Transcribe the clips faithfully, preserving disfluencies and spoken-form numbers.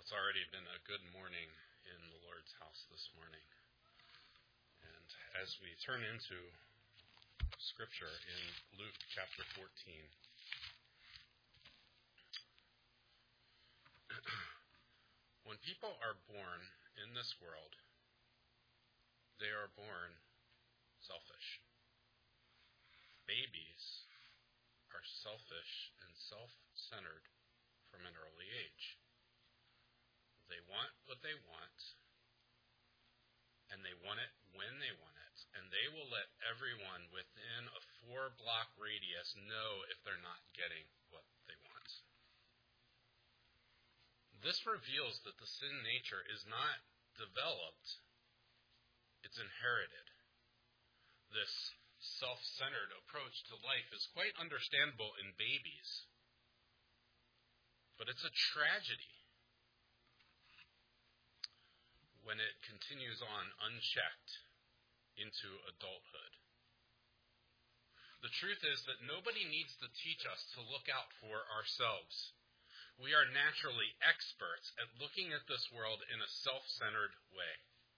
It's already been a good morning in the Lord's house this morning. And as we turn into Scripture in Luke chapter fourteen, when people are born in this world, they are born selfish. Babies are selfish and self-centered from an early age. They want what they want, and they want it when they want it, and they will let everyone within a four-block radius know if they're not getting what they want. This reveals that the sin nature is not developed, it's inherited. This self-centered approach to life is quite understandable in babies, but it's a tragedy when it continues on unchecked into adulthood. The truth is that nobody needs to teach us to look out for ourselves. We are naturally experts at looking at this world in a self-centered way.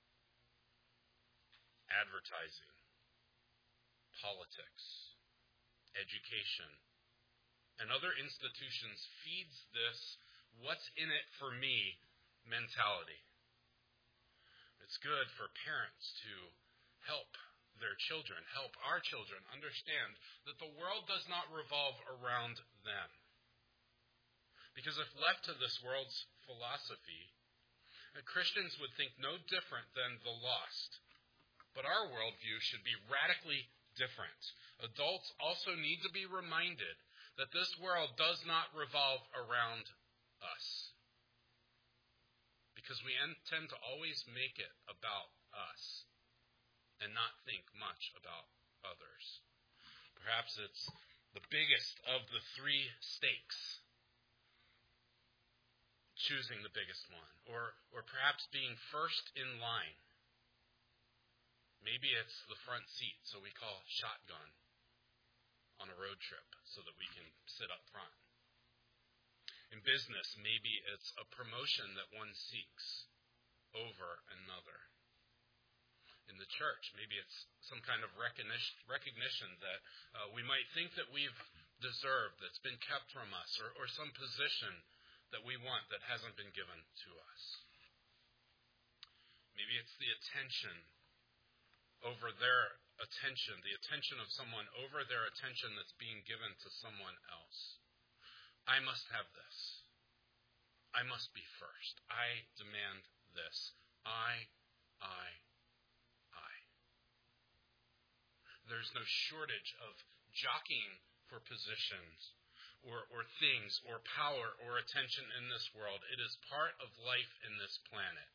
Advertising, politics, education, and other institutions feeds this what's in it for me mentality. It's good for parents to help their children, help our children understand that the world does not revolve around them. Because if left to this world's philosophy, Christians would think no different than the lost. But our worldview should be radically different. Adults also need to be reminded that this world does not revolve around us. Because we tend to always make it about us and not think much about others. Perhaps it's the biggest of the three stakes, choosing the biggest one, or, or perhaps being first in line. Maybe it's the front seat, so we call shotgun on a road trip so that we can sit up front. In business, maybe it's a promotion that one seeks over another. In the church, maybe it's some kind of recognition, recognition that uh, we might think that we've deserved, that's been kept from us, or, or some position that we want that hasn't been given to us. Maybe it's the attention over their attention, the attention of someone over their attention that's being given to someone else. I must have this. I must be first. I demand this. I, I, I. There's no shortage of jockeying for positions or, or things or power or attention in this world. It is part of life in this planet.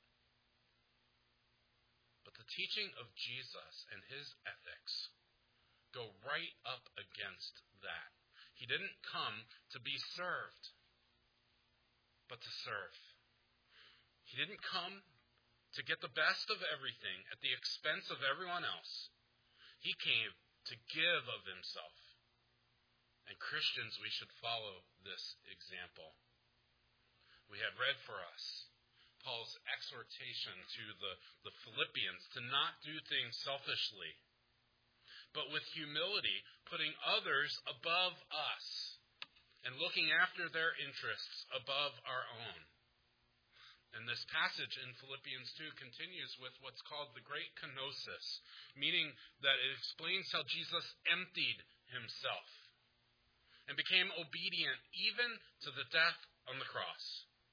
But the teaching of Jesus and his ethics go right up against that. He didn't come to be served, but to serve. He didn't come to get the best of everything at the expense of everyone else. He came to give of himself. And Christians, we should follow this example. We have read for us Paul's exhortation to the, the Philippians to not do things selfishly, but with humility, putting others above us and looking after their interests above our own. And this passage in Philippians two continues with what's called the Great Kenosis, meaning that it explains how Jesus emptied himself and became obedient even to the death on the cross.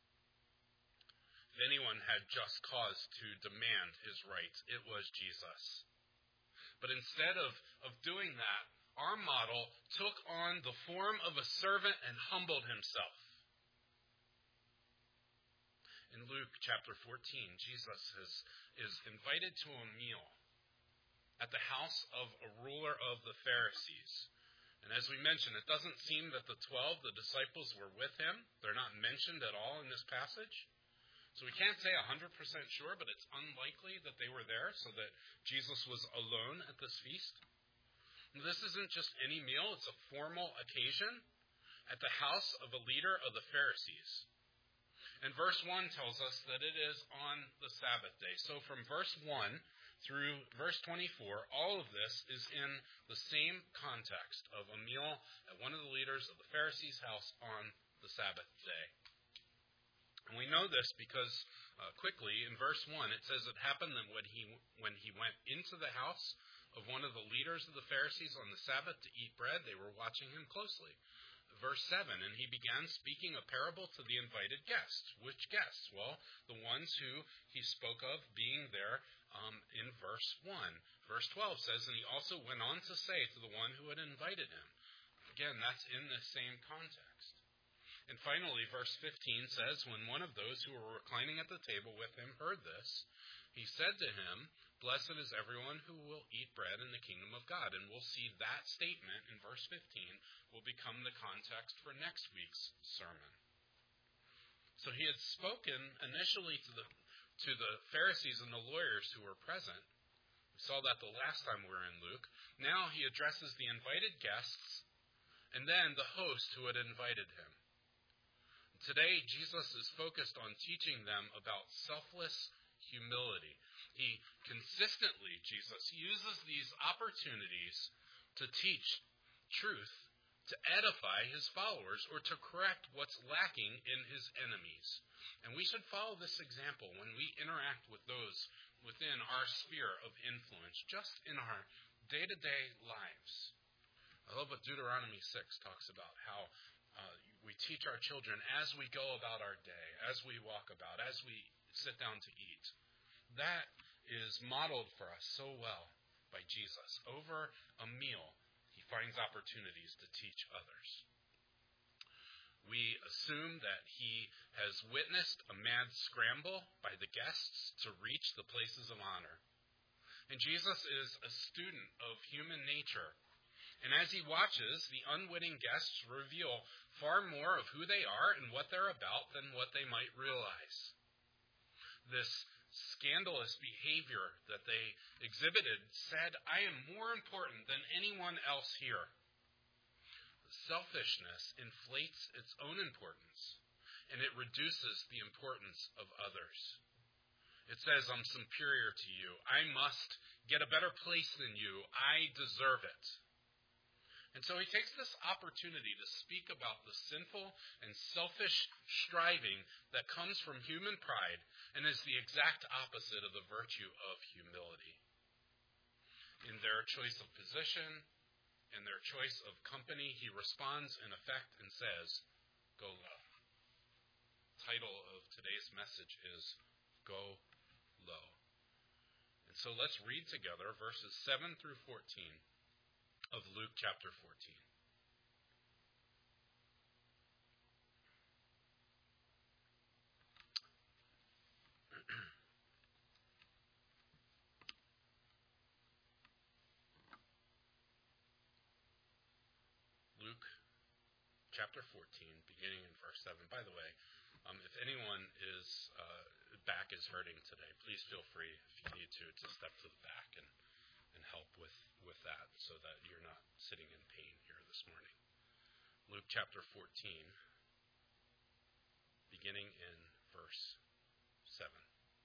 If anyone had just cause to demand his rights, it was Jesus. But instead of, of doing that, our model took on the form of a servant and humbled himself. In Luke chapter fourteen, Jesus is, is invited to a meal at the house of a ruler of the Pharisees. And as we mentioned, it doesn't seem that the twelve, the disciples, were with him. They're not mentioned at all in this passage. So we can't say one hundred percent sure, but it's unlikely that they were there so that Jesus was alone at this feast. And this isn't just any meal, it's a formal occasion at the house of a leader of the Pharisees. And verse one tells us that it is on the Sabbath day. So from verse one through verse twenty-four, all of this is in the same context of a meal at one of the leaders of the Pharisees' house on the Sabbath day. And we know this because uh, quickly in verse one it says it happened that when he, when he went into the house of one of the leaders of the Pharisees on the Sabbath to eat bread, they were watching him closely. Verse seven, and he began speaking a parable to the invited guests. Which guests? Well, the ones who he spoke of being there um, in verse one. Verse twelve says, and he also went on to say to the one who had invited him. Again, that's in the same context. And finally, verse fifteen says, when one of those who were reclining at the table with him heard this, he said to him, blessed is everyone who will eat bread in the kingdom of God. And we'll see that statement in verse fifteen will become the context for next week's sermon. So he had spoken initially to the to the Pharisees and the lawyers who were present. We saw that the last time we were in Luke. Now he addresses the invited guests and then the host who had invited him. Today, Jesus is focused on teaching them about selfless humility. He consistently, Jesus, uses these opportunities to teach truth, to edify his followers, or to correct what's lacking in his enemies. And we should follow this example when we interact with those within our sphere of influence, just in our day-to-day lives. I love what Deuteronomy six talks about, how uh, we teach our children as we go about our day, as we walk about, as we sit down to eat. That is modeled for us so well by Jesus. Over a meal, he finds opportunities to teach others. We assume that he has witnessed a mad scramble by the guests to reach the places of honor. And Jesus is a student of human nature. And as he watches, the unwitting guests reveal far more of who they are and what they're about than what they might realize. This scandalous behavior that they exhibited said, I am more important than anyone else here. Selfishness inflates its own importance, and it reduces the importance of others. It says, I'm superior to you. I must get a better place than you. I deserve it. And so he takes this opportunity to speak about the sinful and selfish striving that comes from human pride and is the exact opposite of the virtue of humility. In their choice of position, in their choice of company, he responds in effect and says, go low. The title of today's message is Go Low. And so let's read together verses seven through fourteen. Of Luke chapter fourteen. Luke chapter fourteen, beginning in verse seven. By the way, um, if anyone is uh, back is hurting today, please feel free, if you need to, to step to the back and, and help with with that so that you're not sitting in pain here this morning. Luke chapter fourteen, beginning in verse seven.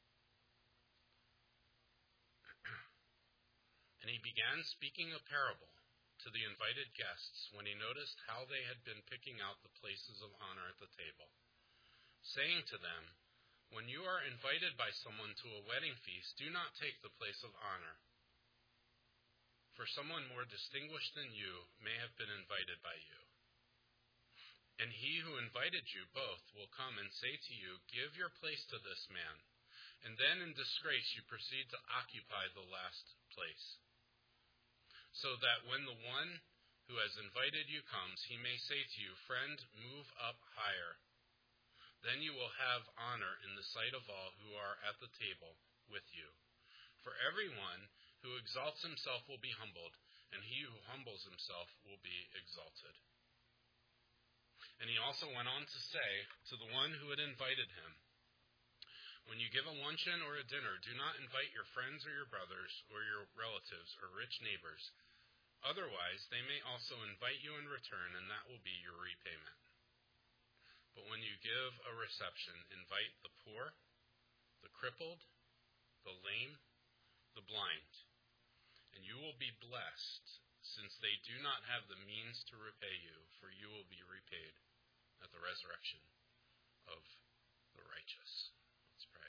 And he began speaking a parable to the invited guests when he noticed how they had been picking out the places of honor at the table, saying to them, when you are invited by someone to a wedding feast, do not take the place of honor. For someone more distinguished than you may have been invited by you. And he who invited you both will come and say to you, give your place to this man. And then in disgrace you proceed to occupy the last place. So that when the one who has invited you comes, he may say to you, friend, move up higher. Then you will have honor in the sight of all who are at the table with you. For everyone who exalts himself will be humbled, and he who humbles himself will be exalted. And he also went on to say to the one who had invited him, when you give a luncheon or a dinner, do not invite your friends or your brothers or your relatives or rich neighbors. Otherwise, they may also invite you in return, and that will be your repayment. But when you give a reception, invite the poor, the crippled, the lame, the blind, and you will be blessed, since they do not have the means to repay you, for you will be repaid at the resurrection of the righteous. Let's pray.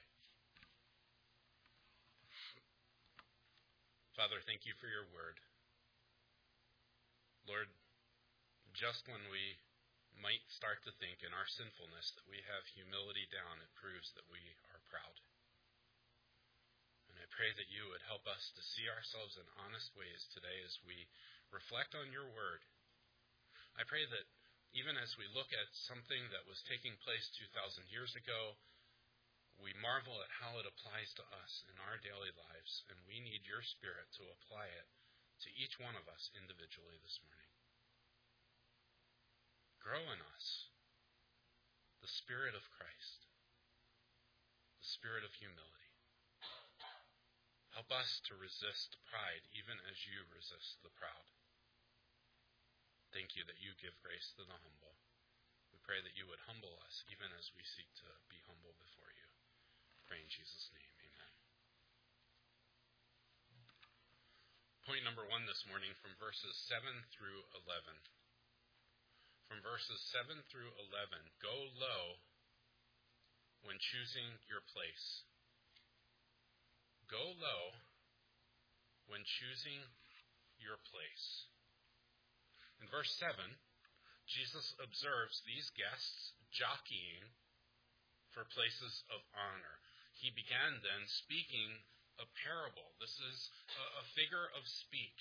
Father, thank you for your word. Lord, just when we might start to think in our sinfulness that we have humility down, it proves that we are proud. And I pray that you would help us to see ourselves in honest ways today as we reflect on your word. I pray that even as we look at something that was taking place two thousand years ago, we marvel at how it applies to us in our daily lives, and we need your Spirit to apply it to each one of us individually this morning. Grow in us the Spirit of Christ, the Spirit of humility. Help us to resist pride even as you resist the proud. Thank you that you give grace to the humble. We pray that you would humble us even as we seek to be humble before you. Pray in Jesus' name, amen. Point number one this morning from verses seven through eleven. From verses seven through eleven, go low when choosing your place. Go low when choosing your place. In verse seven, Jesus observes these guests jockeying for places of honor. He began then speaking a parable. This is a, a figure of speech.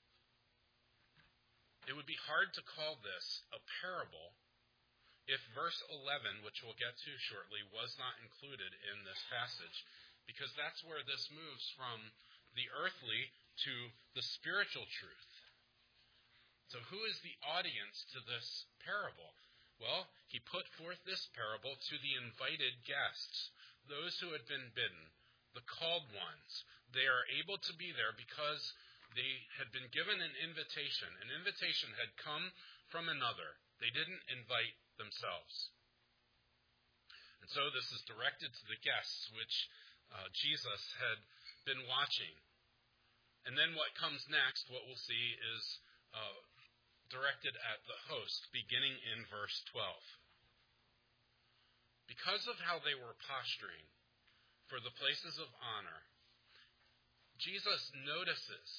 It would be hard to call this a parable if verse eleven, which we'll get to shortly, was not included in this passage, because that's where this moves from the earthly to the spiritual truth. So who is the audience to this parable? Well, he put forth this parable to the invited guests, those who had been bidden, the called ones. They are able to be there because they had been given an invitation. An invitation had come from another. They didn't invite themselves. And so this is directed to the guests, which uh, Jesus had been watching. And then what comes next, what we'll see, is uh, directed at the host, beginning in verse twelve. Because of how they were posturing for the places of honor, Jesus notices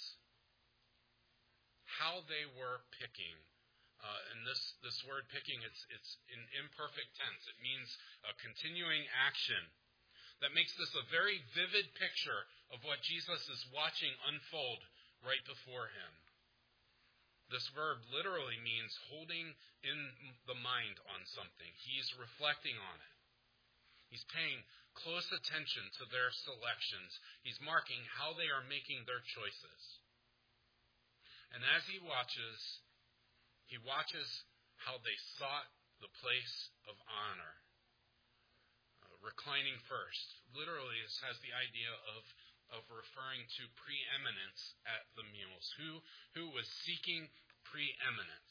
how they were picking. Uh, and this, this word picking, it's, it's in imperfect tense. It means a continuing action. That makes this a very vivid picture of what Jesus is watching unfold right before him. This verb literally means holding in the mind on something. He's reflecting on it. He's paying close attention to their selections. He's marking how they are making their choices. And as he watches, he watches how they sought the place of honor. Uh, reclining first. Literally, this has the idea of, of referring to preeminence at the meals. Who, who was seeking preeminence?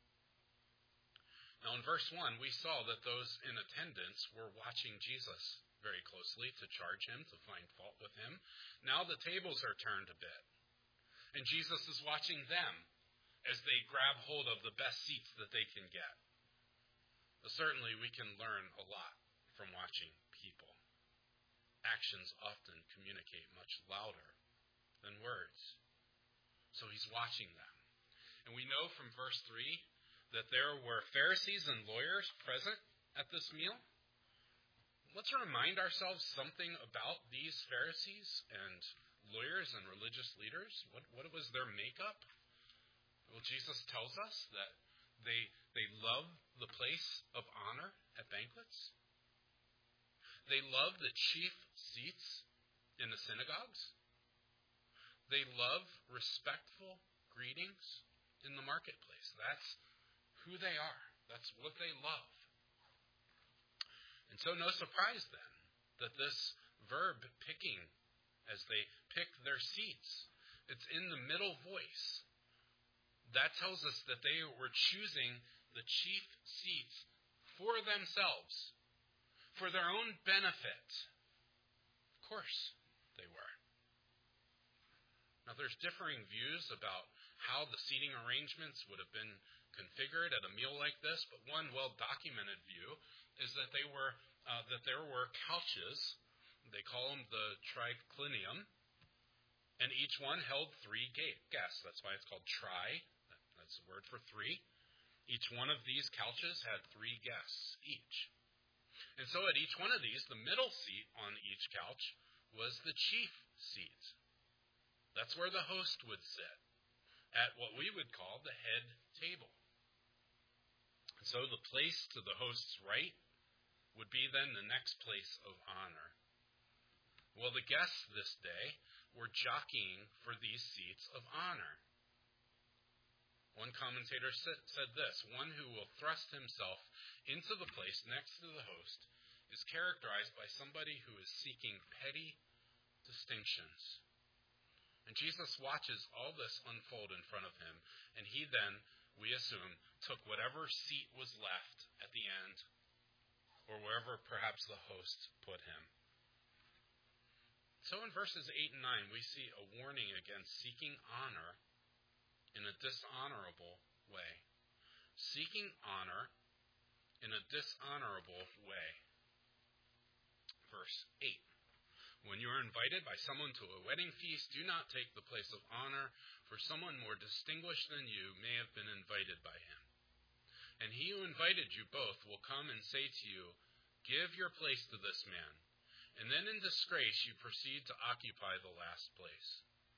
Now in verse one, we saw that those in attendance were watching Jesus very closely to charge him, to find fault with him. Now the tables are turned a bit. And Jesus is watching them as they grab hold of the best seats that they can get. But certainly we can learn a lot from watching people. Actions often communicate much louder than words. So he's watching them. And we know from verse three that there were Pharisees and lawyers present at this meal. Let's remind ourselves something about these Pharisees and lawyers and religious leaders. What, what was their makeup? Well, Jesus tells us that they, they love the place of honor at banquets. They love the chief seats in the synagogues. They love respectful greetings in the marketplace. That's who they are. That's what they love. And so no surprise then that this verb picking, as they pick their seats, it's in the middle voice. That tells us that they were choosing the chief seats for themselves, for their own benefit. Of course they were. Now there's differing views about how the seating arrangements would have been configured at a meal like this, but one well-documented view is that they were uh, that there were couches. They call them the triclinium, and each one held three guests. That's why it's called tri. That's the word for three. Each one of these couches had three guests each. And so at each one of these, the middle seat on each couch was the chief seat. That's where the host would sit, at what we would call the head table. And so the place to the host's right would be then the next place of honor. Well, the guests this day were jockeying for these seats of honor. One commentator said this: one who will thrust himself into the place next to the host is characterized by somebody who is seeking petty distinctions. And Jesus watches all this unfold in front of him, and he then, we assume, took whatever seat was left at the end, or wherever perhaps the host put him. So in verses eight and nine, we see a warning against seeking honor in a dishonorable way. Seeking honor in a dishonorable way. Verse eight. When you are invited by someone to a wedding feast, do not take the place of honor, for someone more distinguished than you may have been invited by him. And he who invited you both will come and say to you, give your place to this man. And then in disgrace you proceed to occupy the last place.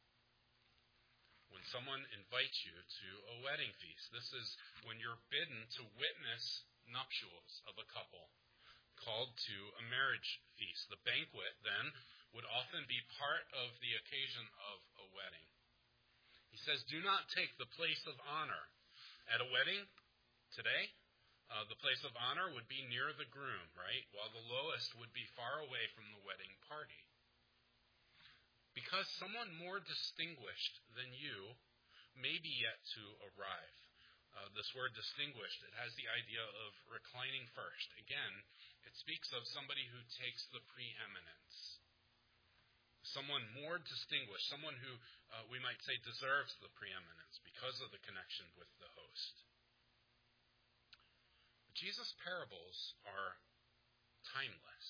When someone invites you to a wedding feast, this is when you're bidden to witness nuptials of a couple, called to a marriage feast. The banquet, then, would often be part of the occasion of a wedding. He says, do not take the place of honor. At a wedding today, uh, the place of honor would be near the groom, right? While the lowest would be far away from the wedding party. Because someone more distinguished than you may be yet to arrive. Uh, this word distinguished, it has the idea of reclining first. Again, it speaks of somebody who takes the preeminence. Someone more distinguished, someone who uh, we might say deserves the preeminence because of the connection with the host. But Jesus' parables are timeless.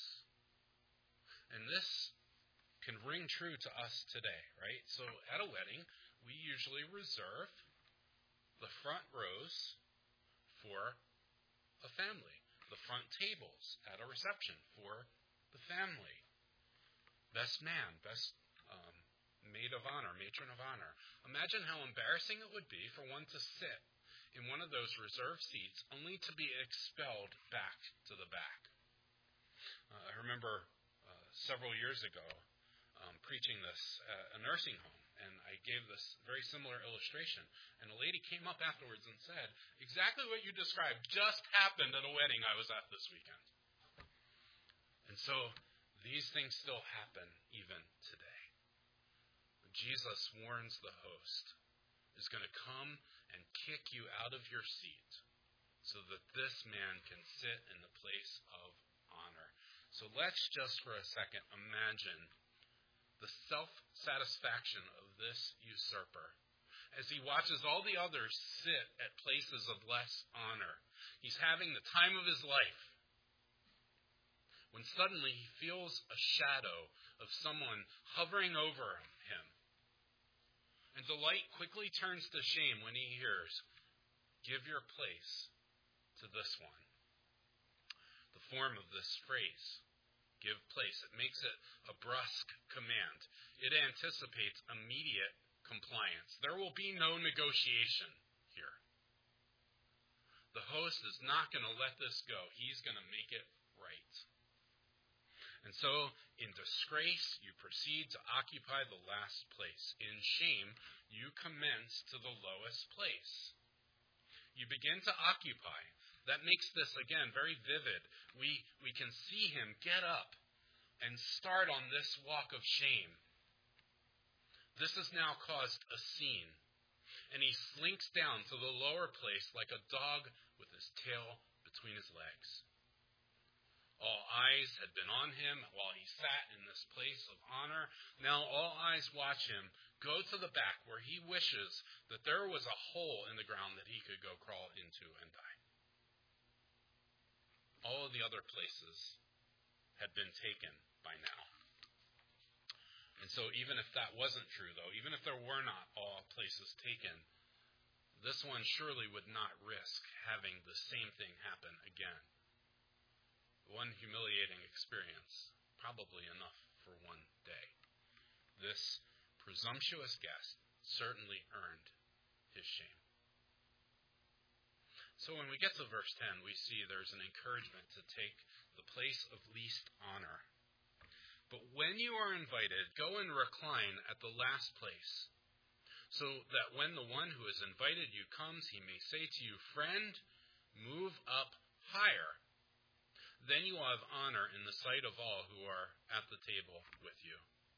And this can ring true to us today, right? So at a wedding, we usually reserve the front rows for a family, the front tables at a reception for the family. Best man, best um, maid of honor, matron of honor. Imagine how embarrassing it would be for one to sit in one of those reserved seats only to be expelled back to the back. Uh, I remember uh, several years ago um, preaching this at a nursing home. And I gave this very similar illustration. And a lady came up afterwards and said, exactly what you described just happened at a wedding I was at this weekend. And so these things still happen even today. Jesus warns the host is going to come and kick you out of your seat so that this man can sit in the place of honor. So let's just for a second imagine the self-satisfaction of this usurper as he watches all the others sit at places of less honor. He's having the time of his life when suddenly he feels a shadow of someone hovering over him. And delight quickly turns to shame when he hears, give your place to this one. The form of this phrase, give place. It makes it a brusque command. It anticipates immediate compliance. There will be no negotiation here. The host is not going to let this go. He's going to make it right. And so, in disgrace, you proceed to occupy the last place. In shame, you commence to the lowest place. You begin to occupy. That makes this, again, very vivid. We, we can see him get up and start on this walk of shame. This has now caused a scene. And he slinks down to the lower place like a dog with his tail between his legs. All eyes had been on him while he sat in this place of honor. Now all eyes watch him go to the back where he wishes that there was a hole in the ground that he could go crawl into and die. All of the other places had been taken by now. And so even if that wasn't true, though, even if there were not all places taken, this one surely would not risk having the same thing happen again. One humiliating experience, probably enough for one day. This presumptuous guest certainly earned his shame. So when we get to verse ten, we see there's an encouragement to take the place of least honor. But when you are invited, go and recline at the last place, so that when the one who has invited you comes, he may say to you, "Friend, move up higher." Then you will have honor in the sight of all who are at the table with you.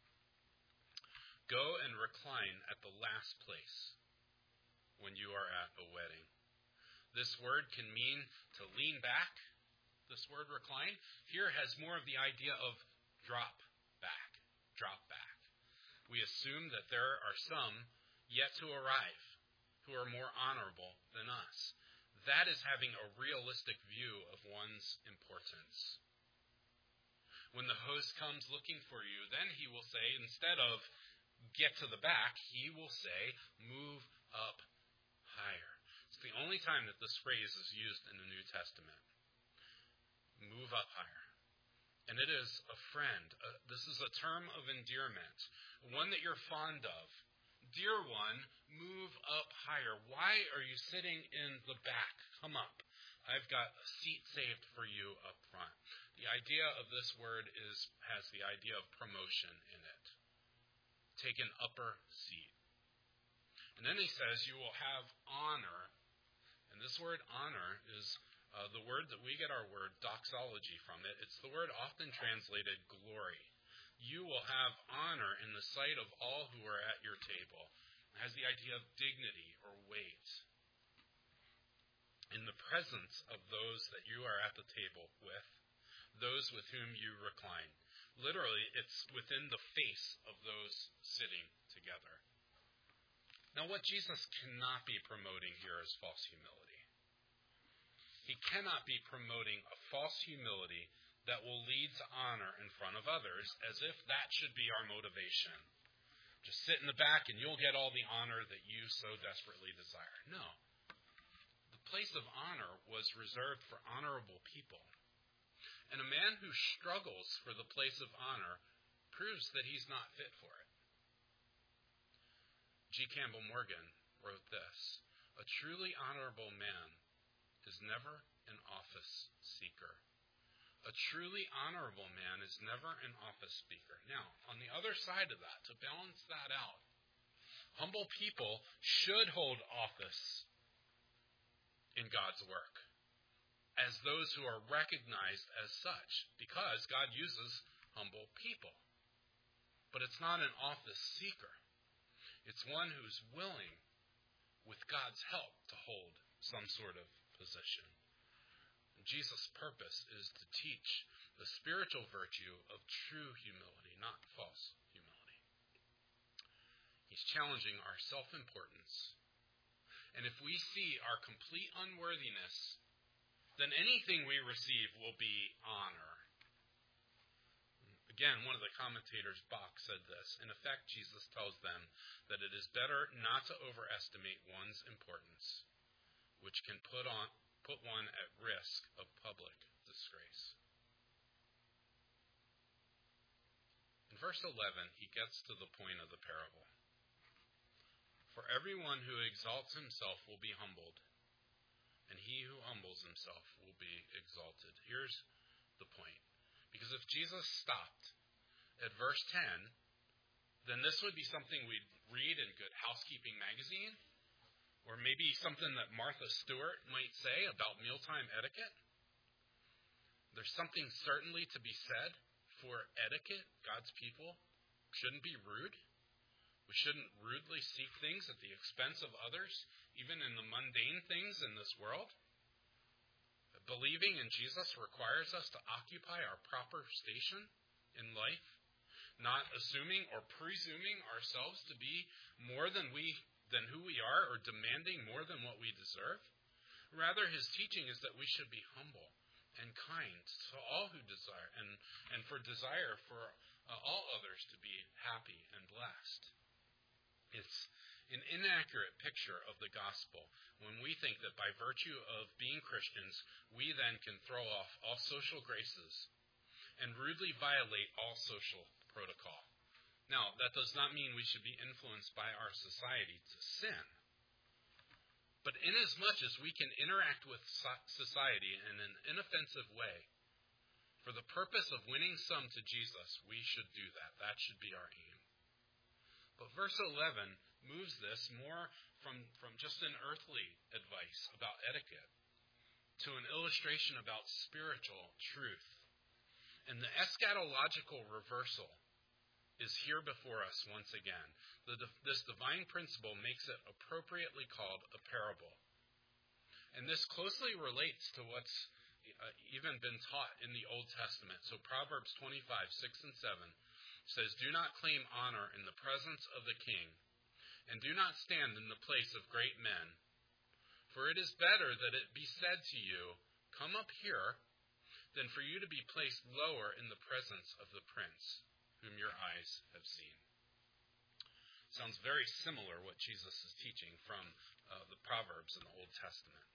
Go and recline at the last place when you are at a wedding. This word can mean to lean back. This word recline here has more of the idea of drop back, drop back. We assume that there are some yet to arrive who are more honorable than us. That is having a realistic view of one's importance. When the host comes looking for you, then he will say, instead of get to the back, he will say, move up higher. It's the only time that this phrase is used in the New Testament. Move up higher. And it is a friend. Uh, this is a term of endearment, one that you're fond of. Dear one, move up higher. Why are you sitting in the back? Come up. I've got a seat saved for you up front. The idea of this word is has the idea of promotion in it. Take an upper seat. And then he says you will have honor. And this word honor is uh, the word that we get our word doxology from it. It's the word often translated glory. You will have honor in the sight of all who are at your table. It has the idea of dignity or weight. In the presence of those that you are at the table with, those with whom you recline. Literally, it's within the face of those sitting together. Now, what Jesus cannot be promoting here is false humility. He cannot be promoting a false humility that will lead to honor in front of others, as if that should be our motivation. Just sit in the back and you'll get all the honor that you so desperately desire. No. The place of honor was reserved for honorable people. And a man who struggles for the place of honor proves that he's not fit for it. G. Campbell Morgan wrote this: "A truly honorable man is never an office seeker. A truly honorable man is never an office speaker." Now, on the other side of that, to balance that out, humble people should hold office in God's work as those who are recognized as such, because God uses humble people. But it's not an office seeker. It's one who's willing, with God's help, to hold some sort of position. Jesus' purpose is to teach the spiritual virtue of true humility, not false humility. He's challenging our self-importance. And if we see our complete unworthiness, then anything we receive will be honor. Again, one of the commentators, Bach, said this: in effect, Jesus tells them that it is better not to overestimate one's importance, which can put on put one at risk of public disgrace. In verse eleven, he gets to the point of the parable. For everyone who exalts himself will be humbled, and he who humbles himself will be exalted. Here's the point. Because if Jesus stopped at verse ten, then this would be something we'd read in Good Housekeeping magazine, or maybe something that Martha Stewart might say about mealtime etiquette. There's something certainly to be said for etiquette. God's people shouldn't be rude. We shouldn't rudely seek things at the expense of others, even in the mundane things in this world. believing in Jesus requires us to occupy our proper station in life, not assuming or presuming ourselves to be more than we than who we are or demanding more than what we deserve. Rather, his teaching is that we should be humble and kind to all who desire, and, and for desire for uh, all others to be happy and blessed. It's an inaccurate picture of the gospel when we think that by virtue of being Christians, we then can throw off all social graces and rudely violate all social protocol. Now, that does not mean we should be influenced by our society to sin. But inasmuch as we can interact with society in an inoffensive way, for the purpose of winning some to Jesus, we should do that. That should be our aim. But verse eleven moves this more from, from just an earthly advice about etiquette to an illustration about spiritual truth. And the eschatological reversal is here before us once again. The, this divine principle makes it appropriately called a parable. And this closely relates to what's uh, even been taught in the Old Testament. So Proverbs twenty-five, six and seven says, "Do not claim honor in the presence of the king, and do not stand in the place of great men. For it is better that it be said to you, 'Come up here,' than for you to be placed lower in the presence of the prince, whom your eyes have seen." Sounds very similar what Jesus is teaching from uh, the Proverbs in the Old Testament.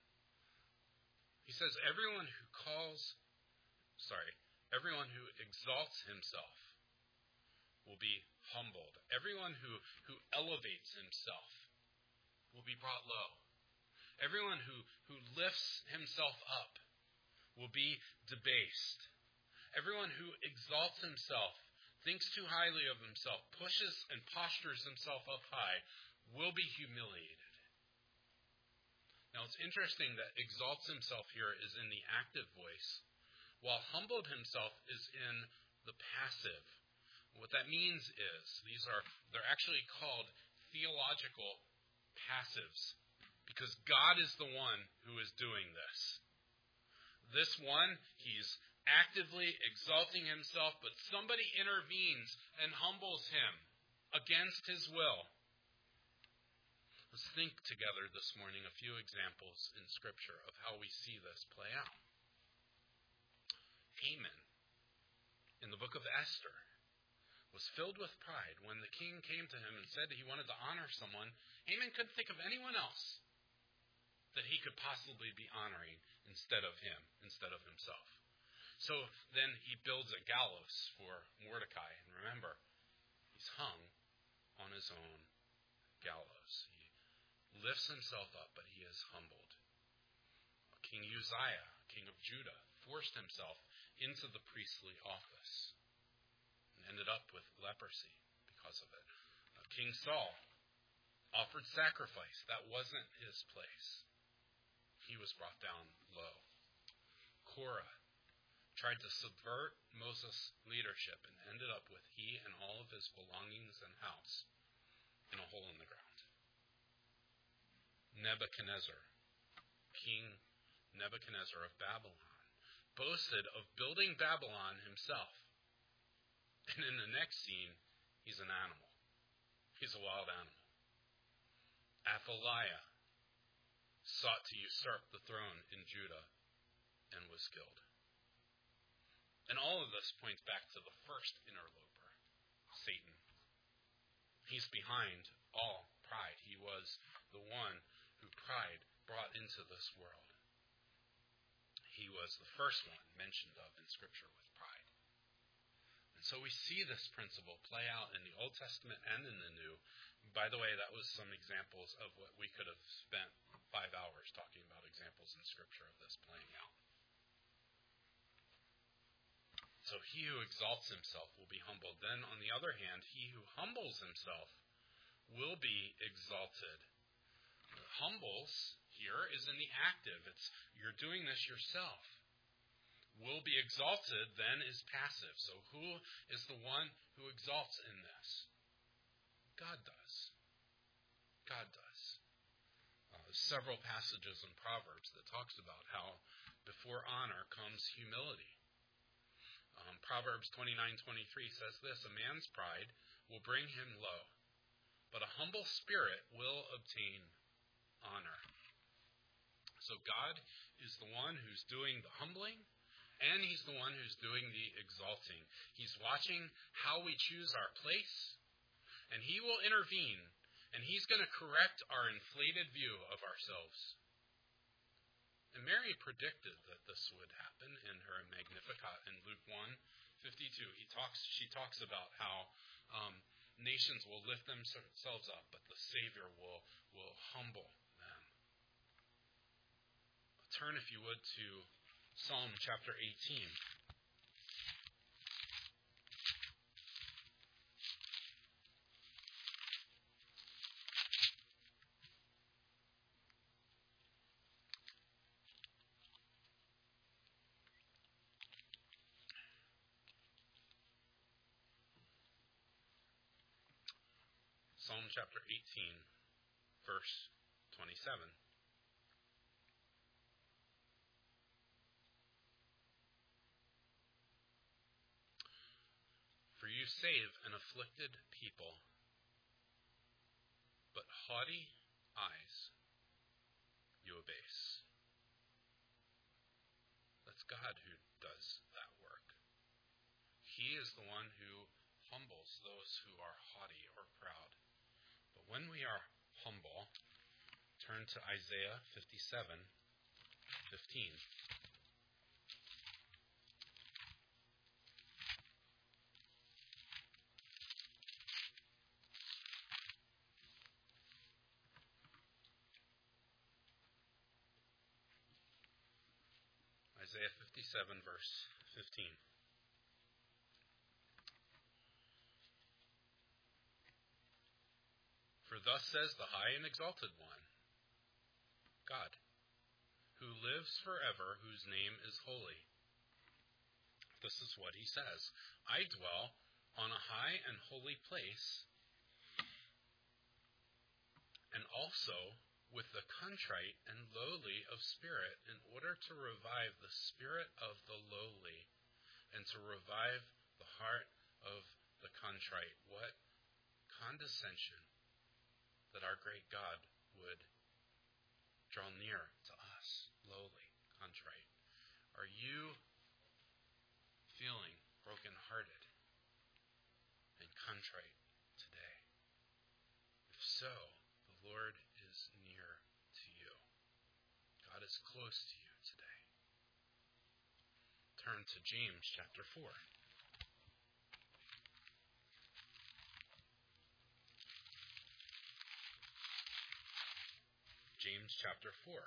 He says, everyone who calls, sorry, everyone who exalts himself will be humbled. Everyone who, who elevates himself will be brought low. Everyone who, who lifts himself up will be debased. Everyone who exalts himself, thinks too highly of himself, pushes and postures himself up high, will be humiliated. Now it's interesting that exalts himself here is in the active voice, while humbled himself is in the passive. What that means is, these are, they're actually called theological passives, because God is the one who is doing this. This one, he's actively exalting himself, but somebody intervenes and humbles him against his will. Let's think together this morning a few examples in Scripture of how we see this play out. Haman, in the book of Esther, was filled with pride. When the king came to him and said that he wanted to honor someone, Haman couldn't think of anyone else that he could possibly be honoring instead of him, instead of himself. So then he builds a gallows for Mordecai. And remember, he's hung on his own gallows. He lifts himself up, but he is humbled. King Uzziah, king of Judah, forced himself into the priestly office and ended up with leprosy because of it. King Saul offered sacrifice. That wasn't his place. He was brought down low. Korah tried to subvert Moses' leadership and ended up with he and all of his belongings and house in a hole in the ground. Nebuchadnezzar, King Nebuchadnezzar of Babylon, boasted of building Babylon himself. And in the next scene, he's an animal. He's a wild animal. Athaliah sought to usurp the throne in Judah and was killed. And all of this points back to the first interloper, Satan. He's behind all pride. He was the one who pride brought into this world. He was the first one mentioned of in Scripture with pride. And so we see this principle play out in the Old Testament and in the New. By the way, that was some examples of what we could have spent five hours talking about examples in Scripture of this playing out. So he who exalts himself will be humbled. Then, on the other hand, he who humbles himself will be exalted. Humbles here is in the active. It's you're doing this yourself. Will be exalted then is passive. So who is the one who exalts in this? God does. God does. Uh, several passages in Proverbs that talks about how before honor comes humility. Um, Proverbs twenty-nine twenty-three says this, a man's pride will bring him low, but a humble spirit will obtain honor. So God is the one who's doing the humbling, and he's the one who's doing the exalting. He's watching how we choose our place, and he will intervene, and he's going to correct our inflated view of ourselves. And Mary predicted that this would happen in her Magnificat in Luke one fifty-two. He talks, she talks about how um, nations will lift themselves up, but the Savior will, will humble them. Turn, if you would, to Psalm chapter eighteen. Psalm chapter eighteen, verse twenty-seven. For you save an afflicted people, but haughty eyes you abase. That's God who does that work. He is the one who humbles those who are haughty or proud. But when we are humble, turn to Isaiah fifty-seven fifteen. Isaiah fifty-seven, verse fifteen. For thus says the high and exalted one, God, who lives forever, whose name is holy. This is what he says. I dwell on a high and holy place, and also with the contrite and lowly of spirit, in order to revive the spirit of the lowly, and to revive the heart of the contrite. What condescension that our great God would draw near to us, lowly, contrite. Are you feeling brokenhearted and contrite today? If so, the Lord is near to you. God is close to you today. Turn to James chapter four. James chapter four.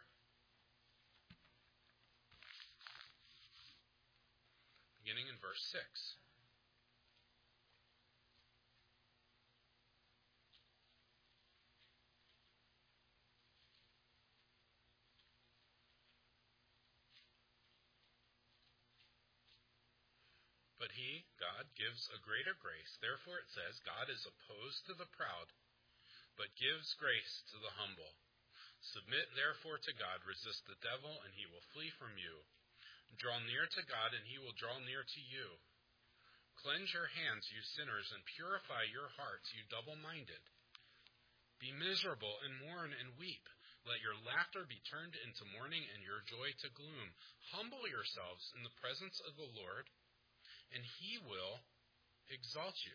Beginning in verse six. But he, God, gives a greater grace. Therefore it says, God is opposed to the proud, but gives grace to the humble. Submit therefore to God, resist the devil, and he will flee from you. Draw near to God, and he will draw near to you. Cleanse your hands, you sinners, and purify your hearts, you double-minded. Be miserable and mourn and weep. Let your laughter be turned into mourning and your joy to gloom. Humble yourselves in the presence of the Lord, and he will exalt you.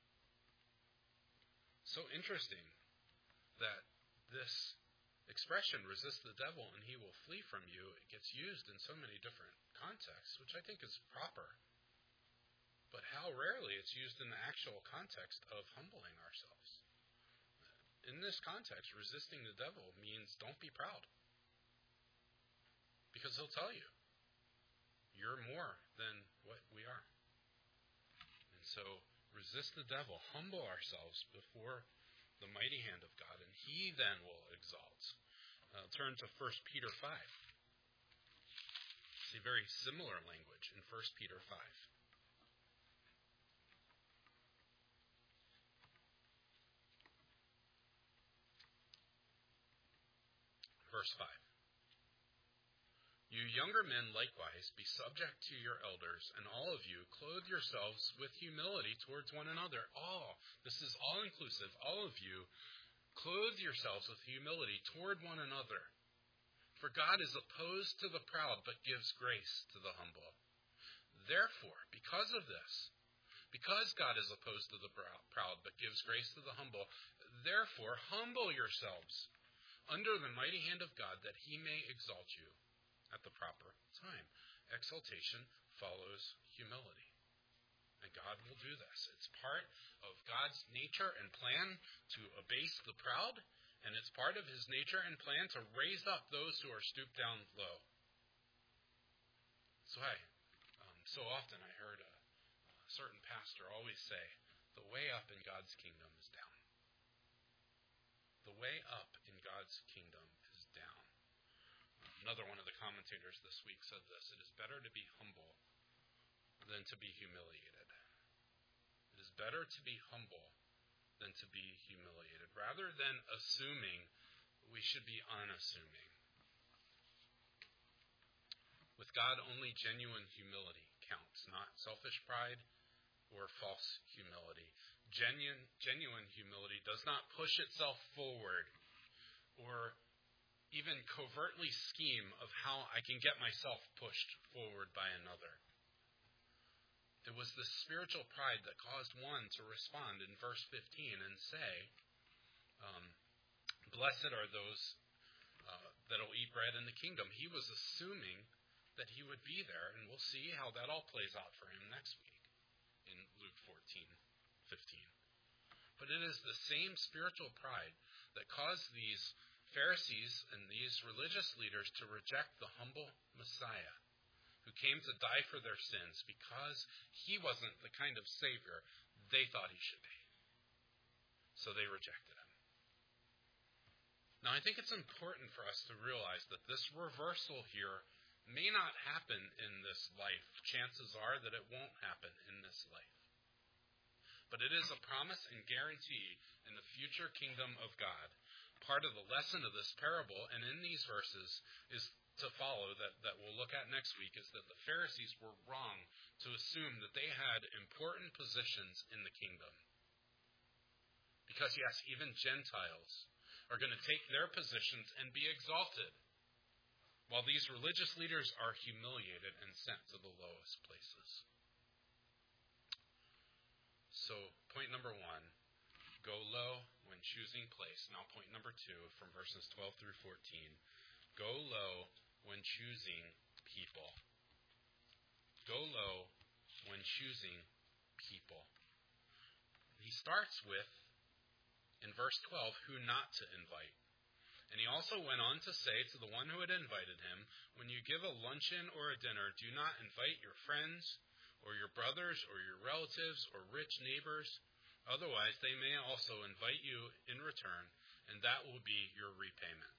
So interesting that this expression, resist the devil and he will flee from you, it gets used in so many different contexts, which I think is proper. But how rarely it's used in the actual context of humbling ourselves. In this context, resisting the devil means don't be proud. Because he'll tell you, you're more than what we are. And so, resist the devil, humble ourselves before the mighty hand of God, and he then will exalt. Uh, turn to First Peter five. See very similar language in First Peter five. Verse five. You You younger men likewise, be subject to your elders, and all of you, clothe yourselves with humility towards one another. All, this is all-inclusive, all of you, clothe yourselves with humility toward one another. For God is opposed to the proud, but gives grace to the humble. Therefore, because of this, because God is opposed to the proud, but gives grace to the humble, therefore humble yourselves under the mighty hand of God, that he may exalt you at the proper time. Exaltation follows humility. And God will do this. It's part of God's nature and plan to abase the proud, and it's part of his nature and plan to raise up those who are stooped down low. So I, um, so often I heard a, a certain pastor always say, the way up in God's kingdom is down. The way up in God's kingdom is down. Another one of the commentators this week said this: it is better to be humble than to be humiliated. It is better to be humble than to be humiliated. Rather than assuming, we should be unassuming. With God, only genuine humility counts, not selfish pride or false humility. Genuine, genuine humility does not push itself forward or even covertly scheme of how I can get myself pushed forward by another. It was the spiritual pride that caused one to respond in verse fifteen and say, um, blessed are those uh, that will eat bread in the kingdom. He was assuming that he would be there, and we'll see how that all plays out for him next week in Luke fourteen fifteen. But it is the same spiritual pride that caused these Pharisees and these religious leaders to reject the humble Messiah who came to die for their sins because he wasn't the kind of Savior they thought he should be. So they rejected him. Now, I think it's important for us to realize that this reversal here may not happen in this life. Chances are that it won't happen in this life. But it is a promise and guarantee in the future kingdom of God. Part of the lesson of this parable, and in these verses, is to follow that, that we'll look at next week, is that the Pharisees were wrong to assume that they had important positions in the kingdom. Because, yes, even Gentiles are going to take their positions and be exalted, while these religious leaders are humiliated and sent to the lowest places. So, point number one, go low when choosing place. Now, point number two, from verses twelve through fourteen, go low when choosing people. Go low when choosing people. He starts with, in verse twelve, who not to invite. And he also went on to say to the one who had invited him, when you give a luncheon or a dinner, do not invite your friends or your brothers or your relatives or rich neighbors. Otherwise, they may also invite you in return, and that will be your repayment.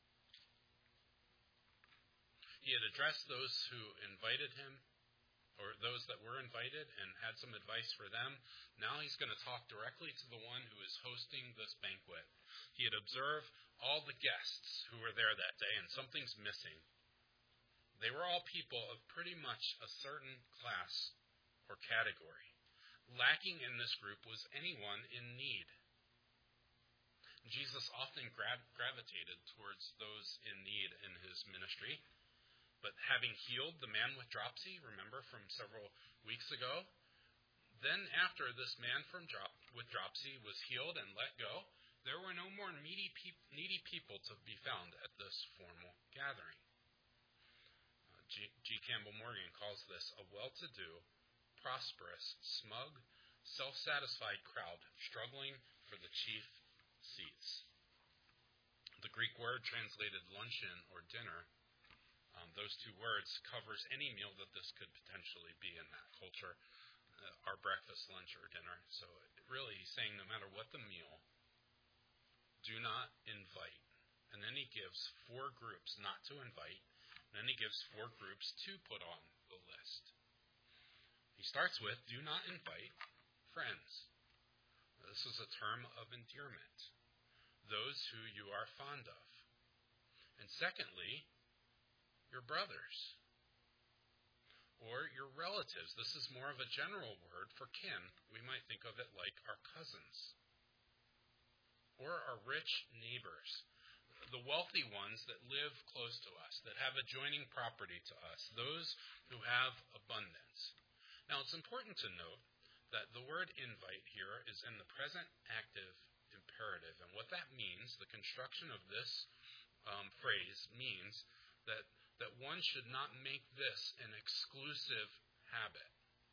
He had addressed those who invited him, or those that were invited, and had some advice for them. Now he's going to talk directly to the one who is hosting this banquet. He had observed all the guests who were there that day, and something's missing. They were all people of pretty much a certain class or category. Lacking in this group was anyone in need. Jesus often gra- gravitated towards those in need in his ministry. But having healed the man with dropsy, remember from several weeks ago, then after this man from drop, with dropsy was healed and let go, there were no more needy, pe- needy people to be found at this formal gathering. Uh, G. G. Campbell Morgan calls this a well-to-do, prosperous, smug, self-satisfied crowd struggling for the chief seats. The Greek word translated luncheon or dinner, um, those two words covers any meal that this could potentially be in that culture, uh, our breakfast, lunch, or dinner. So it really he's saying no matter what the meal, do not invite. And then he gives four groups not to invite, and then he gives four groups to put on the list. He starts with, do not invite friends. This is a term of endearment. Those who you are fond of. And secondly, your brothers, or your relatives. This is more of a general word for kin. We might think of it like our cousins, or our rich neighbors, the wealthy ones that live close to us, that have adjoining property to us, those who have abundance. Now, it's important to note that the word invite here is in the present active imperative. And what that means, the construction of this um, phrase means that, that one should not make this an exclusive habit.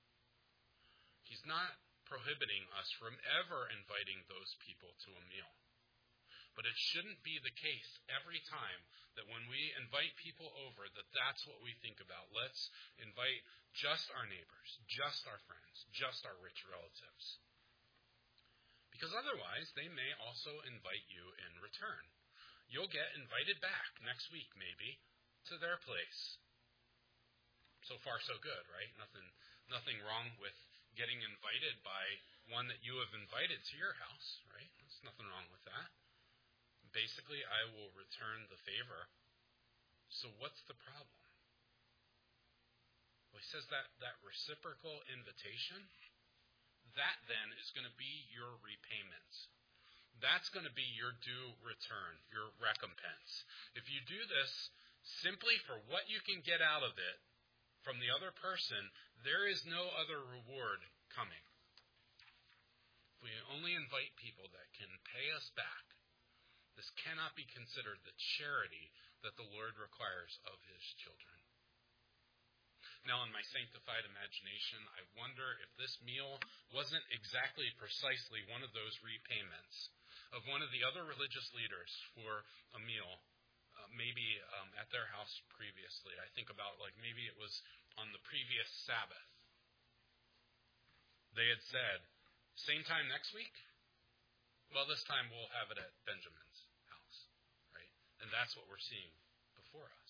He's not prohibiting us from ever inviting those people to a meal. But it shouldn't be the case every time that when we invite people over, that that's what we think about. Let's invite just our neighbors, just our friends, just our rich relatives. Because otherwise, they may also invite you in return. You'll get invited back next week, maybe, to their place. So far, so good, right? Nothing, nothing wrong with getting invited by one that you have invited to your house, right? There's nothing wrong with that. Basically, I will return the favor. So what's the problem? Well, he says that that reciprocal invitation, that then is going to be your repayment. That's going to be your due return, your recompense. If you do this simply for what you can get out of it from the other person, there is no other reward coming. If we only invite people that can pay us back, this cannot be considered the charity that the Lord requires of his children. Now, in my sanctified imagination, I wonder if this meal wasn't exactly precisely one of those repayments of one of the other religious leaders for a meal, uh, maybe um, at their house previously. I think about like maybe it was on the previous Sabbath. They had said, same time next week? Well, this time we'll have it at Benjamin's house, right? And that's what we're seeing before us.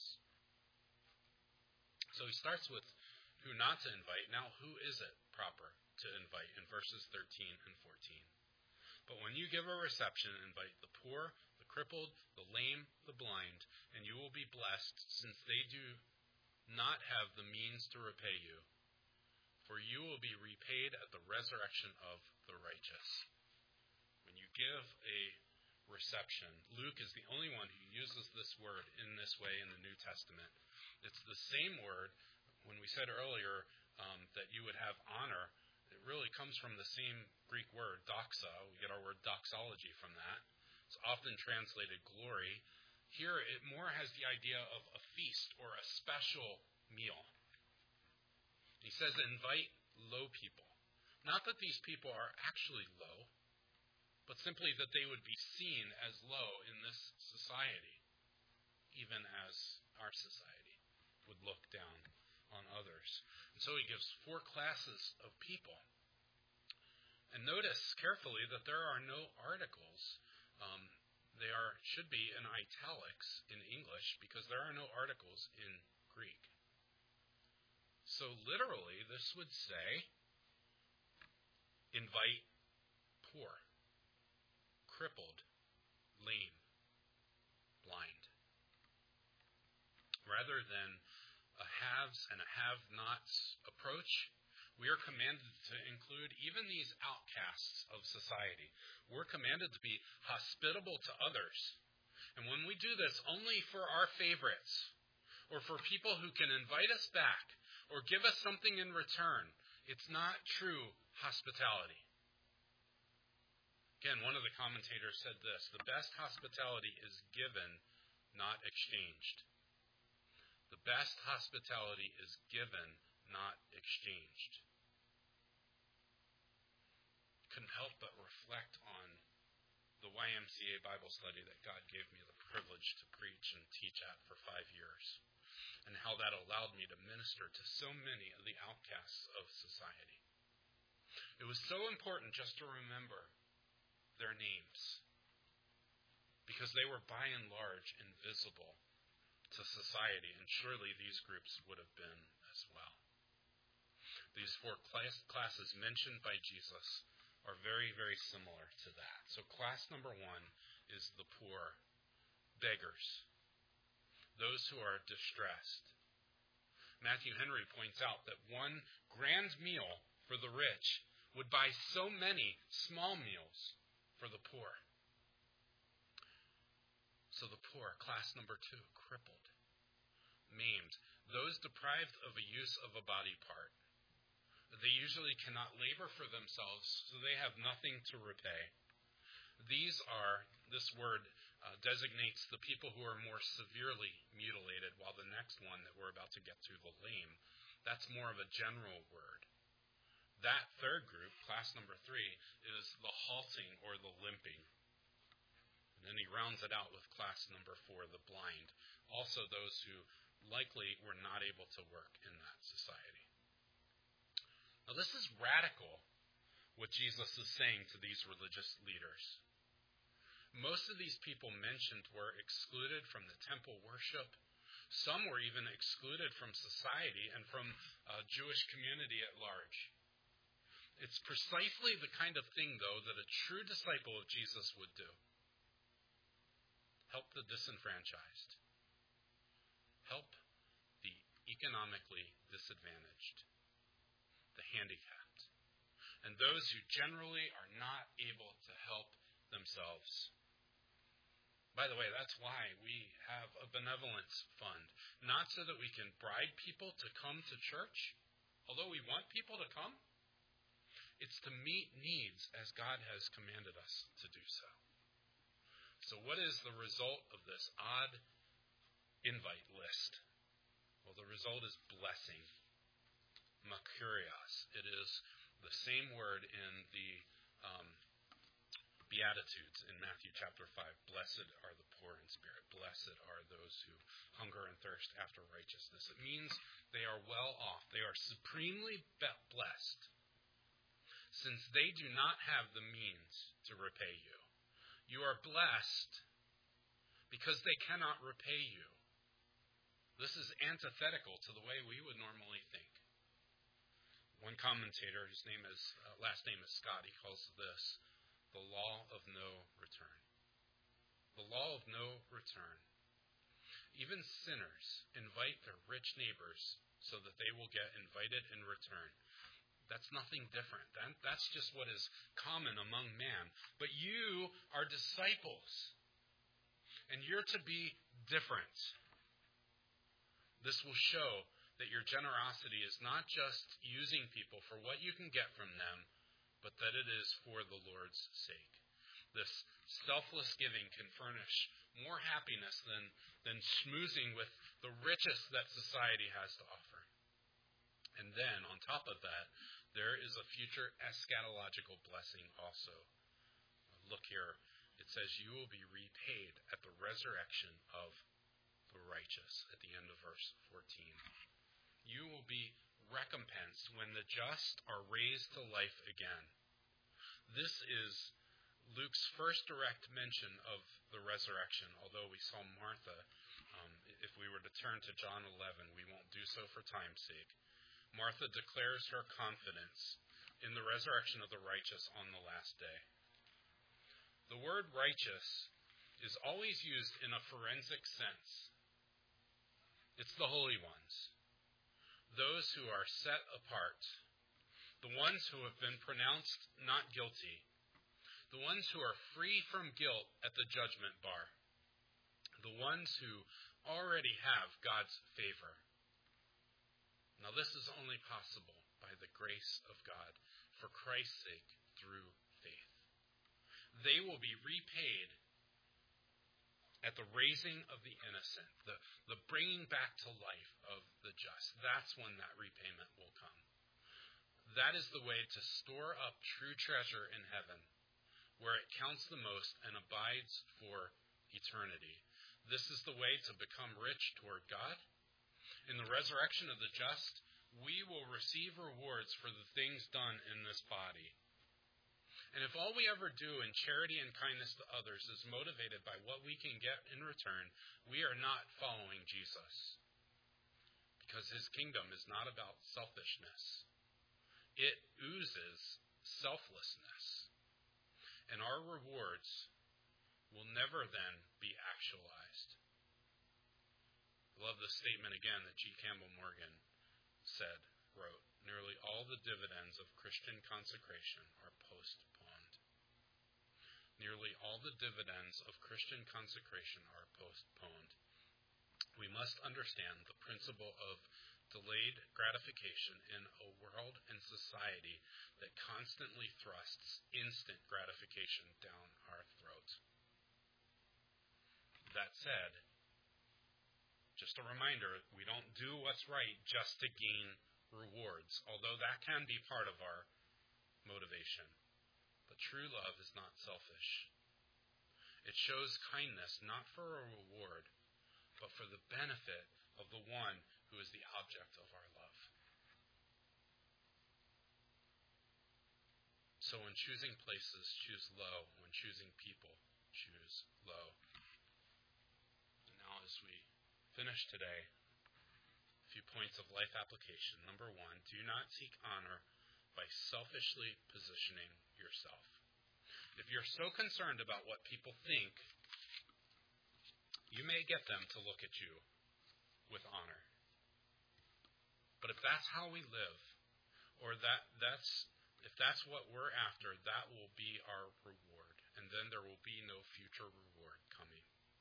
So he starts with who not to invite. Now, who is it proper to invite in verses thirteen and fourteen? But when you give a reception, invite the poor, the crippled, the lame, the blind, and you will be blessed, since they do not have the means to repay you. For you will be repaid at the resurrection of the righteous. When you give a reception, Luke is the only one who uses this word in this way in the New Testament. It's the same word when we said earlier um, that you would have honor. It really comes from the same Greek word, doxa. We get our word doxology from that. It's often translated glory. Here it more has the idea of a feast or a special meal. He says invite low people. Not that these people are actually low, but simply that they would be seen as low in this society, even as our society would look down on others. And so he gives four classes of people. And notice carefully that there are no articles. Um, they are should be in italics in English because there are no articles in Greek. So literally, this would say, invite poor, crippled, lame, blind. Rather than a haves and a have-nots approach, we are commanded to include even these outcasts of society. We're commanded to be hospitable to others. And when we do this only for our favorites, or for people who can invite us back, or give us something in return, it's not true hospitality. Again, one of the commentators said this: the best hospitality is given, not exchanged. The best hospitality is given, not exchanged. Couldn't help but reflect on the Y M C A Bible study that God gave me the privilege to preach and teach at for five years, and how that allowed me to minister to so many of the outcasts of society. It was so important just to remember their names, because they were by and large invisible to society, and surely these groups would have been as well. These four class, classes mentioned by Jesus are very, very similar to that. So class number one is the poor, beggars. those who are distressed. Matthew Henry points out that one grand meal for the rich would buy so many small meals for the poor. So the poor, class number two, crippled, maimed, those deprived of a use of a body part. They usually cannot labor for themselves, so they have nothing to repay. These are, this word uh, designates the people who are more severely mutilated, while the next one that we're about to get to, the lame, that's more of a general word. That third group, class number three, is the halting or the limping. And then he rounds it out with class number four, the blind. Also those who likely were not able to work in that society. Now this is radical, what Jesus is saying to these religious leaders. Most of these people mentioned were excluded from the temple worship. Some were even excluded from society and from uh, Jewish community at large. It's precisely the kind of thing, though, that a true disciple of Jesus would do. Help the disenfranchised. Help the economically disadvantaged, the handicapped, and those who generally are not able to help themselves. By the way, that's why we have a benevolence fund. Not so that we can bribe people to come to church, although we want people to come. It's to meet needs as God has commanded us to do so. So what is the result of this odd invite list? Well, the result is blessing. Makurios. It is the same word in the um, Beatitudes in Matthew chapter five. Blessed are the poor in spirit. Blessed are those who hunger and thirst after righteousness. It means they are well off. They are supremely blessed, since they do not have the means to repay you. You are blessed because they cannot repay you. This is antithetical to the way we would normally think. One commentator, whose name is uh, last name is Scott, he calls this the law of no return. The law of no return. Even sinners invite their rich neighbors so that they will get invited in return. That's nothing different. That, that's just what is common among man. But you are disciples, and you're to be different. This will show that your generosity is not just using people for what you can get from them, but that it is for the Lord's sake. This selfless giving can furnish more happiness than, than schmoozing with the richest that society has to offer. And then, on top of that, there is a future eschatological blessing also. Look here. It says, you will be repaid at the resurrection of the righteous, at the end of verse fourteen. You will be recompensed when the just are raised to life again. This is Luke's first direct mention of the resurrection, although we saw Martha. Um, if we were to turn to John eleven, we won't do so for time's sake. Martha declares her confidence in the resurrection of the righteous on the last day. The word righteous is always used in a forensic sense. It's the holy ones, those who are set apart, the ones who have been pronounced not guilty, the ones who are free from guilt at the judgment bar, the ones who already have God's favor. Now, this is only possible by the grace of God, for Christ's sake, through faith. They will be repaid at the raising of the innocent, the, the bringing back to life of the just. That's when that repayment will come. That is the way to store up true treasure in heaven, where it counts the most and abides for eternity. This is the way to become rich toward God. In the resurrection of the just, we will receive rewards for the things done in this body. And if all we ever do in charity and kindness to others is motivated by what we can get in return, we are not following Jesus. Because his kingdom is not about selfishness. It oozes selflessness. And our rewards will never then be actualized. I love the statement again that G. Campbell Morgan said, wrote, nearly all the dividends of Christian consecration are postponed. Nearly all the dividends of Christian consecration are postponed. We must understand the principle of delayed gratification in a world and society that constantly thrusts instant gratification down our throat. That said, just a reminder, we don't do what's right just to gain rewards, although that can be part of our motivation. But true love is not selfish. It shows kindness not for a reward, but for the benefit of the one who is the object of our love. So when choosing places, choose low. When choosing people, choose low. And now as we finish today, a few points of life application. Number one, do not seek honor by selfishly positioning yourself. If you're so concerned about what people think, you may get them to look at you with honor. But if that's how we live, or that that's if that's what we're after, that will be our reward. And then there will be no future reward coming.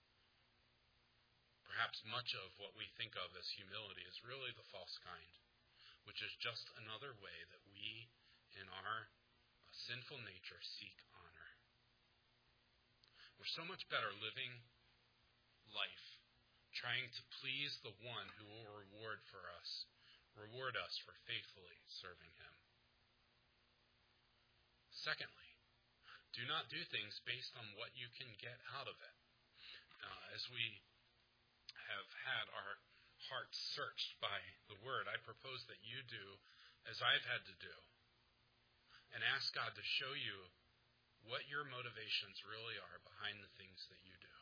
Perhaps much of what we think of as humility is really the false kind, which is just another way that we, in our sinful nature, seek honor. We're so much better living life trying to please the one who will reward for us, reward us for faithfully serving him. Secondly, do not do things based on what you can get out of it. Uh, as we have had our hearts searched by the Word, I propose that you do as I've had to do, and ask God to show you what your motivations really are behind the things that you do.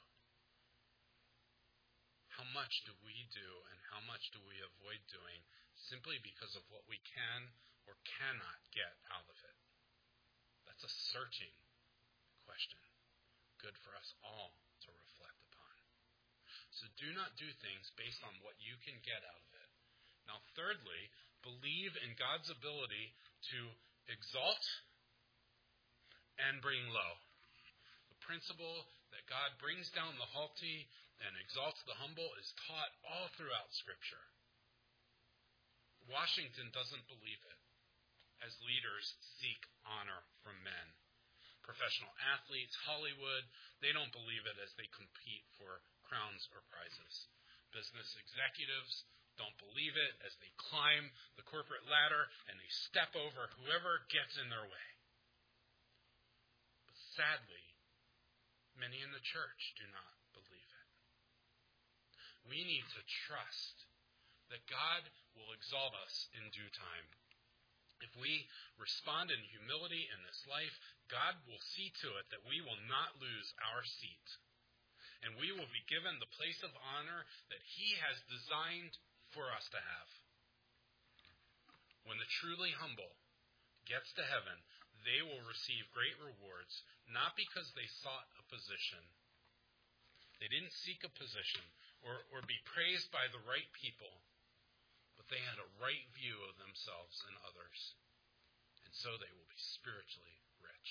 How much do we do and how much do we avoid doing simply because of what we can or cannot get out of it? That's a searching question, good for us all to reflect upon. So do not do things based on what you can get out of it. Now, thirdly, believe in God's ability to exalt and bring low. The principle that God brings down the haughty and exalts the humble is taught all throughout Scripture. Washington doesn't believe it, as leaders seek honor from men. Professional athletes, Hollywood, they don't believe it as they compete for crowns or prizes. Business executives don't believe it as they climb the corporate ladder and they step over whoever gets in their way. But sadly, many in the church do not believe it. We need to trust that God will exalt us in due time. If we respond in humility in this life, God will see to it that we will not lose our seat. And we will be given the place of honor that He has designed for us to have. When the truly humble gets to heaven, they will receive great rewards, not because they sought a position. They didn't seek a position or, or be praised by the right people, but they had a right view of themselves and others. And so they will be spiritually rich.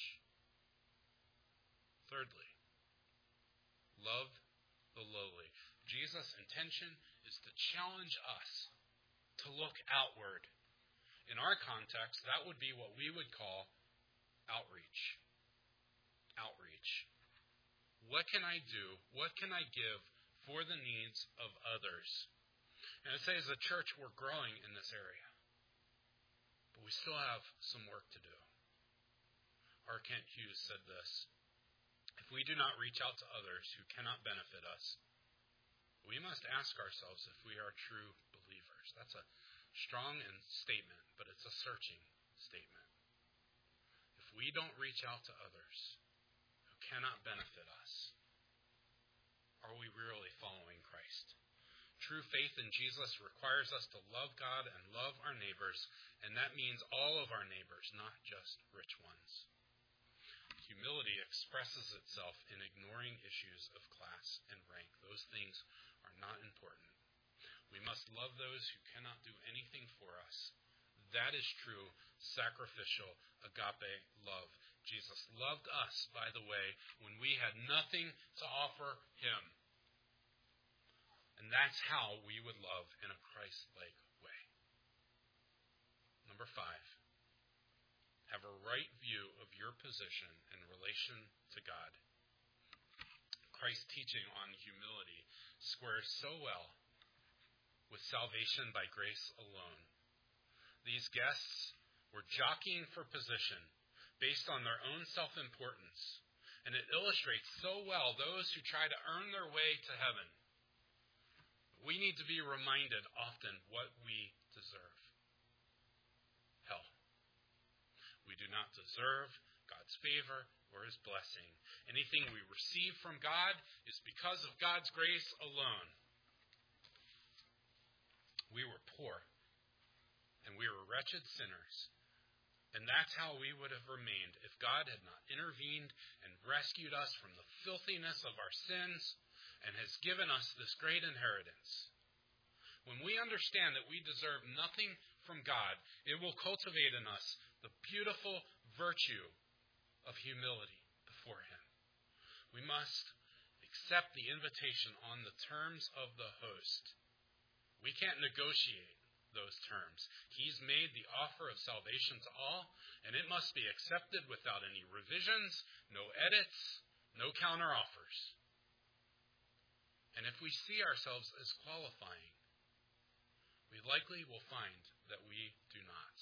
Thirdly, love the lowly. Jesus' intention is to challenge us to look outward. In our context, that would be what we would call outreach. Outreach. What can I do? What can I give for the needs of others? And I'd say as a church, we're growing in this area. But we still have some work to do. R. Kent Hughes said this: if we do not reach out to others who cannot benefit us, we must ask ourselves if we are true believers. That's a strong statement, but it's a searching statement. If we don't reach out to others who cannot benefit us, are we really following Christ? True faith in Jesus requires us to love God and love our neighbors, and that means all of our neighbors, not just rich ones. Humility expresses itself in ignoring issues of class and rank. Those things are not important. We must love those who cannot do anything for us. That is true sacrificial agape love. Jesus loved us, by the way, when we had nothing to offer him. And that's how we would love in a Christ-like way. Number five, have a right view of your position in relation to God. Christ's teaching on humility squares so well with salvation by grace alone. These guests were jockeying for position based on their own self-importance, and it illustrates so well those who try to earn their way to heaven. We need to be reminded often what we deserve. Hell. We do not deserve God's favor or his blessing. Anything we receive from God is because of God's grace alone. We were poor, and we were wretched sinners. And that's how we would have remained if God had not intervened and rescued us from the filthiness of our sins and has given us this great inheritance. When we understand that we deserve nothing from God, it will cultivate in us the beautiful virtue of humility before him. We must accept the invitation on the terms of the host. We can't negotiate those terms. He's made the offer of salvation to all, and it must be accepted without any revisions, no edits, no counteroffers. And if we see ourselves as qualifying, we likely will find that we do not.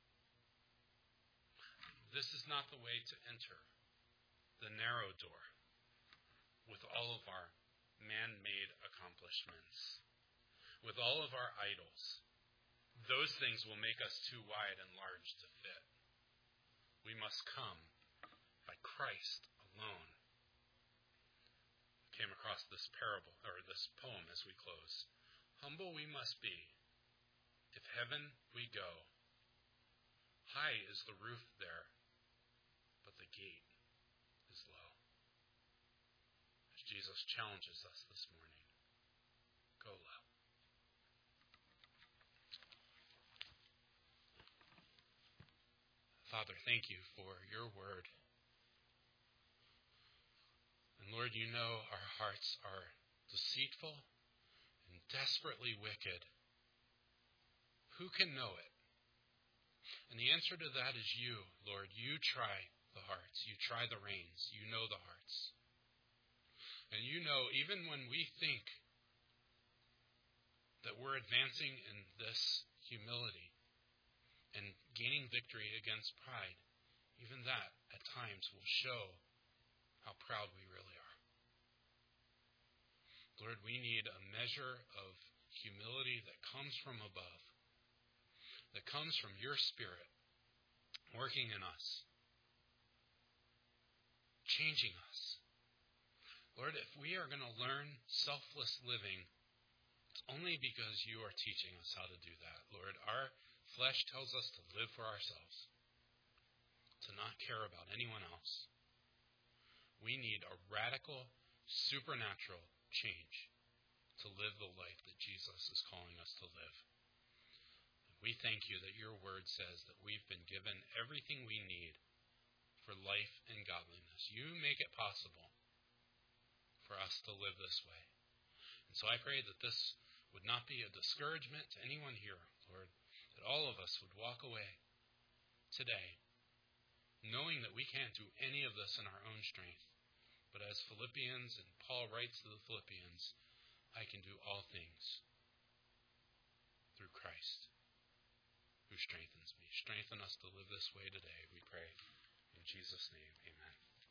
This is not the way to enter the narrow door with all of our man-made accomplishments, with all of our idols. Those things will make us too wide and large to fit. We must come by Christ alone. Came across this parable, or this poem as we close. Humble we must be, if heaven we go. High is the roof there, but the gate is low. As Jesus challenges us this morning, go low. Father, thank you for your word. And Lord, you know our hearts are deceitful and desperately wicked. Who can know it? And the answer to that is you, Lord. You try the hearts. You try the reins. You know the hearts. And you know, even when we think that we're advancing in this humility and gaining victory against pride, even that at times will show how proud we really are. Lord, we need a measure of humility that comes from above, that comes from your Spirit working in us, changing us. Lord, if we are going to learn selfless living, it's only because you are teaching us how to do that. Lord, our flesh tells us to live for ourselves, to not care about anyone else. We need a radical, supernatural change to live the life that Jesus is calling us to live. We thank you that your word says that we've been given everything we need for life and godliness. You make it possible for us to live this way. And so I pray that this would not be a discouragement to anyone here, Lord, that all of us would walk away today knowing that we can't do any of this in our own strength. But as Philippians and Paul writes to the Philippians, I can do all things through Christ who strengthens me. Strengthen us to live this way today, we pray. In Jesus' name, amen.